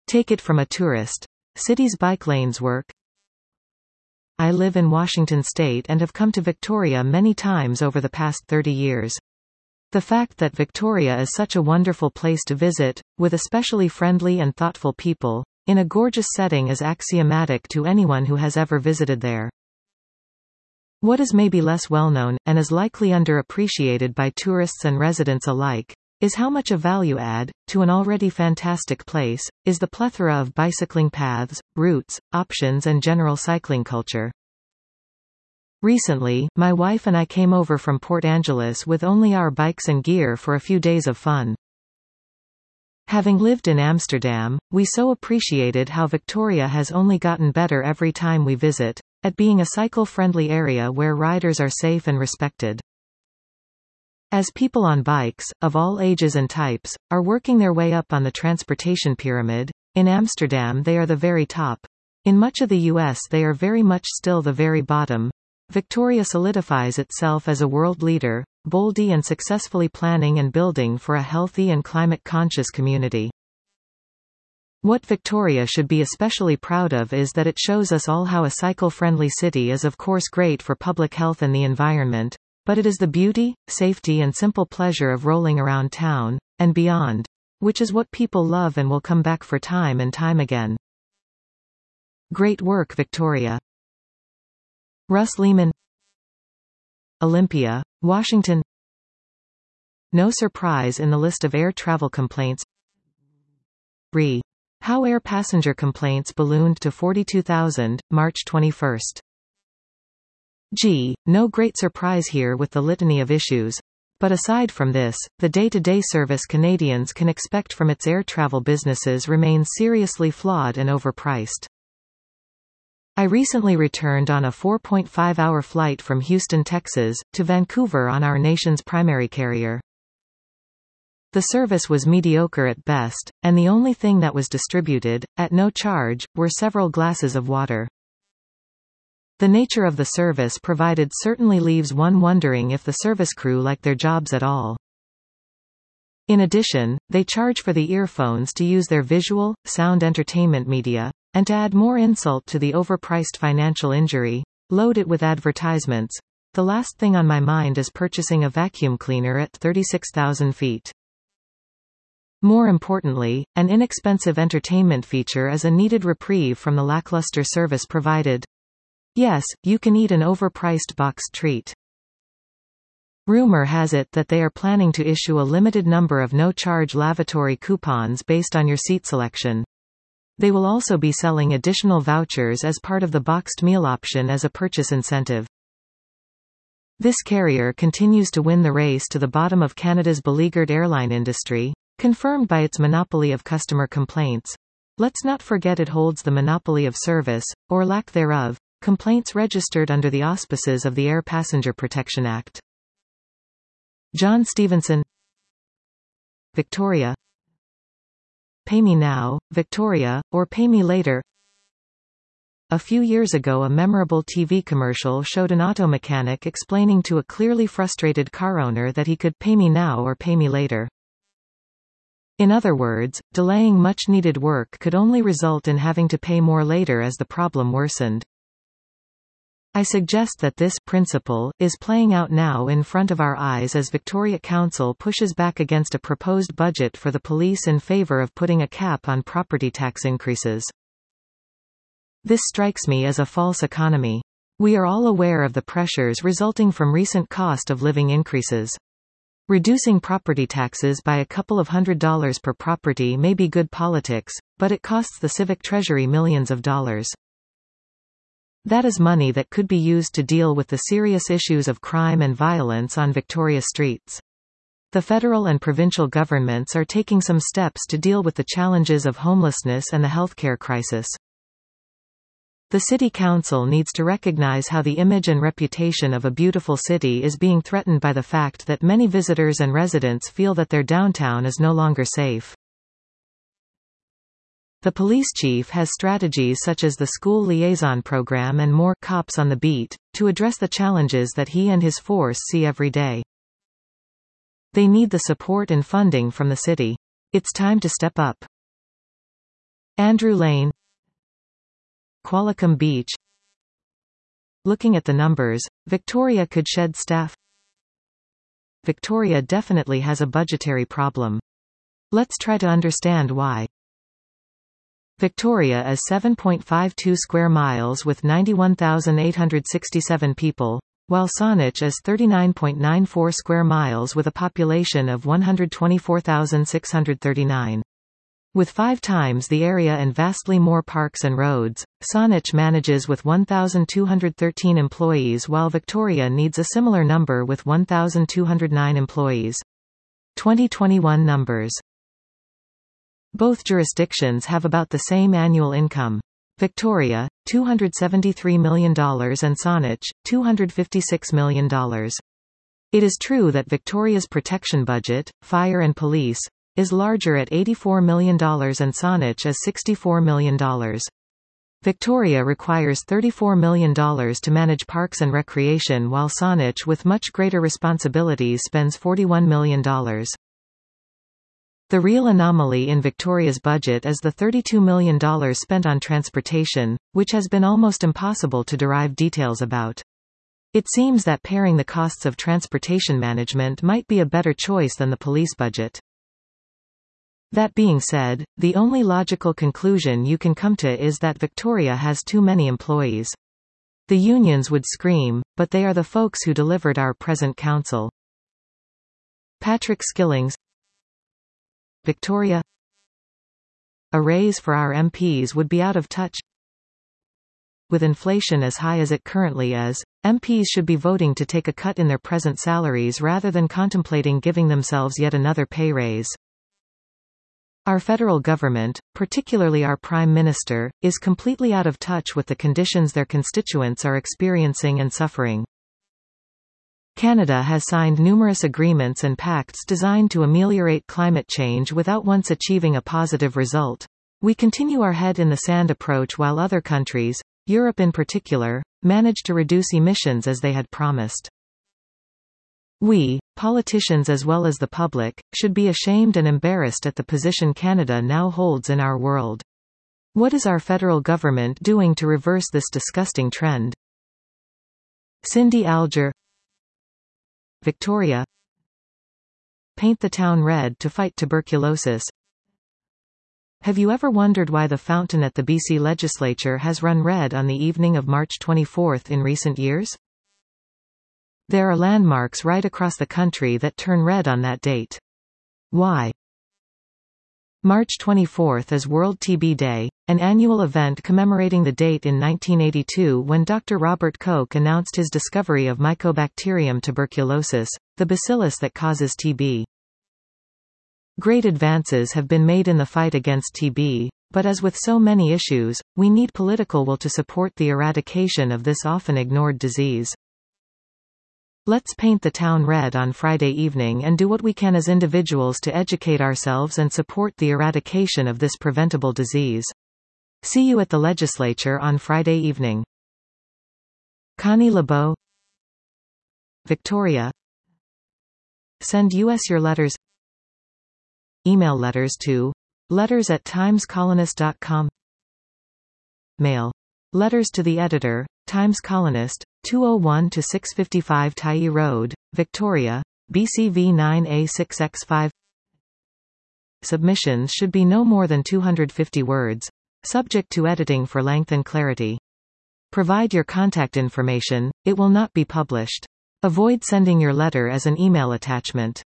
Take it from a tourist. Cities' bike lanes work. I live in Washington state and have come to Victoria many times over the past 30 years. The fact that Victoria is such a wonderful place to visit, with especially friendly and thoughtful people, in a gorgeous setting is axiomatic to anyone who has ever visited there. What is maybe less well known, and is likely underappreciated by tourists and residents alike, is how much a value add, to an already fantastic place, is the plethora of bicycling paths, routes, options and general cycling culture. Recently, my wife and I came over from Port Angeles with only our bikes and gear for a few days of fun. Having lived in Amsterdam, we so appreciated how Victoria has only gotten better every time we visit, at being a cycle-friendly area where riders are safe and respected. As people on bikes, of all ages and types, are working their way up on the transportation pyramid, in Amsterdam they are the very top. In much of the US they are very much still the very bottom. Victoria solidifies itself as a world leader, boldly and successfully planning and building for a healthy and climate-conscious community. What Victoria should be especially proud of is that it shows us all how a cycle-friendly city is of course great for public health and the environment, but it is the beauty, safety and simple pleasure of rolling around town, and beyond, which is what people love and will come back for time and time again. Great work, Victoria. Russ Lehman. Olympia, Washington. No surprise in the list of air travel complaints. How air passenger complaints ballooned to 42,000, March 21. No great surprise here with the litany of issues. But aside from this, the day-to-day service Canadians can expect from its air travel businesses remains seriously flawed and overpriced. I recently returned on a 4.5-hour flight from Houston, Texas, to Vancouver on our nation's primary carrier. The service was mediocre at best, and the only thing that was distributed, at no charge, were several glasses of water. The nature of the service provided certainly leaves one wondering if the service crew like their jobs at all. In addition, they charge for the earphones to use their visual, sound entertainment media, and to add more insult to the overpriced financial injury, load it with advertisements. The last thing on my mind is purchasing a vacuum cleaner at 36,000 feet. More importantly, an inexpensive entertainment feature is a needed reprieve from the lackluster service provided. Yes, you can eat an overpriced boxed treat. Rumor has it that they are planning to issue a limited number of no-charge lavatory coupons based on your seat selection. They will also be selling additional vouchers as part of the boxed meal option as a purchase incentive. This carrier continues to win the race to the bottom of Canada's beleaguered airline industry, confirmed by its monopoly of customer complaints. Let's not forget it holds the monopoly of service, or lack thereof, complaints registered under the auspices of the Air Passenger Protection Act. John Stevenson. Victoria. Pay me now, Victoria, or pay me later. A few years ago a memorable TV commercial showed an auto mechanic explaining to a clearly frustrated car owner that he could pay me now or pay me later. In other words, delaying much-needed work could only result in having to pay more later as the problem worsened. I suggest that this principle is playing out now in front of our eyes as Victoria Council pushes back against a proposed budget for the police in favour of putting a cap on property tax increases. This strikes me as a false economy. We are all aware of the pressures resulting from recent cost of living increases. Reducing property taxes by a couple of $100 per property may be good politics, but it costs the civic treasury millions of dollars. That is money that could be used to deal with the serious issues of crime and violence on Victoria streets. The federal and provincial governments are taking some steps to deal with the challenges of homelessness and the healthcare crisis. The City Council needs to recognize how the image and reputation of a beautiful city is being threatened by the fact that many visitors and residents feel that their downtown is no longer safe. The police chief has strategies such as the school liaison program and more cops on the beat, to address the challenges that he and his force see every day. They need the support and funding from the city. It's time to step up. Andrew Lane, Qualicum Beach. Looking at the numbers, Victoria could shed staff. Victoria definitely has a budgetary problem. Let's try to understand why. Victoria is 7.52 square miles with 91,867 people, while Saanich is 39.94 square miles with a population of 124,639. With 5 times the area and vastly more parks and roads, Saanich manages with 1,213 employees while Victoria needs a similar number with 1,209 employees. 2021 numbers. Both jurisdictions have about the same annual income. Victoria, $273 million and Saanich, $256 million. It is true that Victoria's protection budget, fire and police, is larger at $84 million and Saanich is $64 million. Victoria requires $34 million to manage parks and recreation while Saanich with much greater responsibilities spends $41 million. The real anomaly in Victoria's budget is the $32 million spent on transportation, which has been almost impossible to derive details about. It seems that paring the costs of transportation management might be a better choice than the police budget. That being said, the only logical conclusion you can come to is that Victoria has too many employees. The unions would scream, but they are the folks who delivered our present council. Patrick Skillings. Victoria. A raise for our MPs would be out of touch. With inflation as high as it currently is, MPs should be voting to take a cut in their present salaries rather than contemplating giving themselves yet another pay raise. Our federal government, particularly our Prime Minister, is completely out of touch with the conditions their constituents are experiencing and suffering. Canada has signed numerous agreements and pacts designed to ameliorate climate change without once achieving a positive result. We continue our head in the sand approach while other countries, Europe in particular, manage to reduce emissions as they had promised. We, politicians as well as the public, should be ashamed and embarrassed at the position Canada now holds in our world. What is our federal government doing to reverse this disgusting trend? Cindy Alger. Victoria. Paint the town red to fight tuberculosis. Have you ever wondered why the fountain at the BC legislature has run red on the evening of March 24 in recent years? There are landmarks right across the country that turn red on that date. Why? March 24 is World TB Day, an annual event commemorating the date in 1982 when Dr. Robert Koch announced his discovery of Mycobacterium tuberculosis, the bacillus that causes TB. Great advances have been made in the fight against TB, but as with so many issues, we need political will to support the eradication of this often ignored disease. Let's paint the town red on Friday evening and do what we can as individuals to educate ourselves and support the eradication of this preventable disease. See you at the legislature on Friday evening. Connie LeBeau. Victoria. Send us your letters. Email letters to letters@timescolonist.com. Mail. Letters to the editor, Times Colonist, 201-655 Tyee Road, Victoria, BCV 9A6X5. Submissions should be no more than 250 words, subject to editing for length and clarity. Provide your contact information, it will not be published. Avoid sending your letter as an email attachment.